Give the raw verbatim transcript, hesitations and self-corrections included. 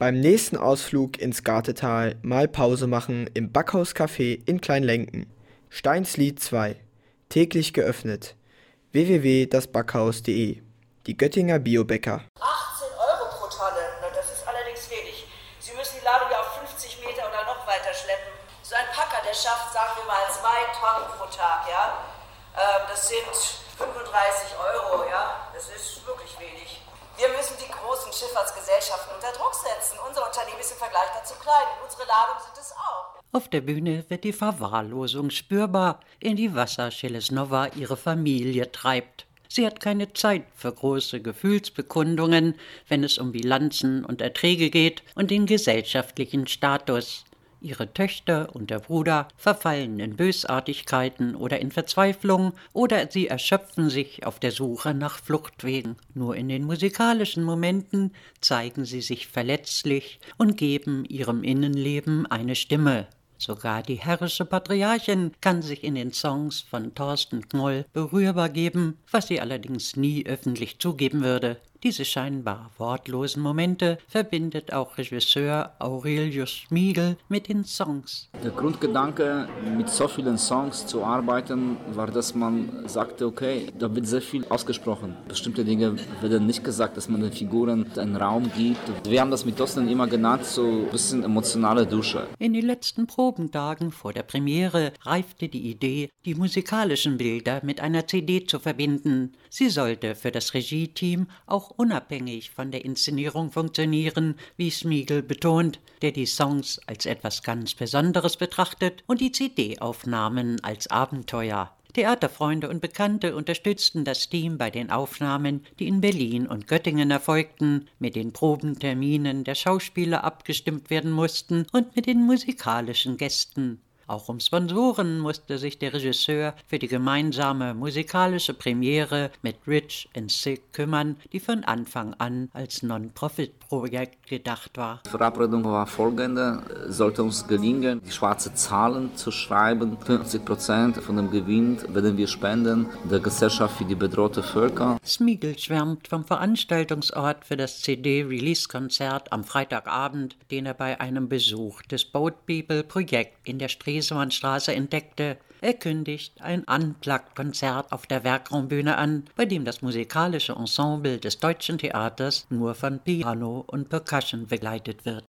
Beim nächsten Ausflug ins Gartetal mal Pause machen im Backhaus-Café in Kleinlenken. Steinslied zwei. Täglich geöffnet. w w w punkt das backhaus punkt de. Die Göttinger Biobäcker. achtzehn Euro pro Tonne, na, das ist allerdings wenig. Sie müssen die Ladung ja auf fünfzig Meter oder noch weiter schleppen. So ein Packer, der schafft, sagen wir mal, zwei Tonnen pro Tag, ja. Ähm, das sind fünfunddreißig Euro, ja. Das ist wirklich wenig. Wir müssen die großen Schifffahrtsgesellschaften unter Druck setzen. Unser Unternehmen ist im Vergleich dazu klein. Unsere Ladungen sind es auch. Auf der Bühne wird die Verwahrlosung spürbar, in die Wasser Shelesnova ihre Familie treibt. Sie hat keine Zeit für große Gefühlsbekundungen, wenn es um Bilanzen und Erträge geht und den gesellschaftlichen Status. Ihre Töchter und der Bruder verfallen in Bösartigkeiten oder in Verzweiflung oder sie erschöpfen sich auf der Suche nach Fluchtwegen. Nur in den musikalischen Momenten zeigen sie sich verletzlich und geben ihrem Innenleben eine Stimme. Sogar die herrische Patriarchin kann sich in den Songs von Thorsten Knoll berührbar geben, was sie allerdings nie öffentlich zugeben würde. Diese scheinbar wortlosen Momente verbindet auch Regisseur Aurelius Smigel mit den Songs. Der Grundgedanke, mit so vielen Songs zu arbeiten, war, dass man sagte, okay, da wird sehr viel ausgesprochen. Bestimmte Dinge werden nicht gesagt, dass man den Figuren einen Raum gibt. Wir haben das mit Thorsten immer genannt, so ein bisschen emotionale Dusche. In den letzten Probentagen vor der Premiere reifte die Idee, die musikalischen Bilder mit einer C D zu verbinden. Sie sollte für das Regie-Team auch unabhängig von der Inszenierung funktionieren, wie Smigel betont, der die Songs als etwas ganz Besonderes betrachtet und die C D-Aufnahmen als Abenteuer. Theaterfreunde und Bekannte unterstützten das Team bei den Aufnahmen, die in Berlin und Göttingen erfolgten, mit den Probenterminen der Schauspieler abgestimmt werden mussten und mit den musikalischen Gästen. Auch um Sponsoren musste sich der Regisseur für die gemeinsame musikalische Premiere mit Rich and Sick kümmern, die von Anfang an als Non-Profit-Projekt gedacht war. Die Verabredung war folgende: Sollte uns gelingen, die schwarzen Zahlen zu schreiben, fünfzig Prozent von dem Gewinn werden wir spenden der Gesellschaft für die bedrohten Völker. Smigel schwärmt vom Veranstaltungsort für das C D-Release-Konzert am Freitagabend, den er bei einem Besuch des Boat People-Projekt in der Stresemannstraße entdeckte. Er kündigt ein Unplugged-Konzert auf der Werkraumbühne an, bei dem das musikalische Ensemble des Deutschen Theaters nur von Piano und Percussion begleitet wird.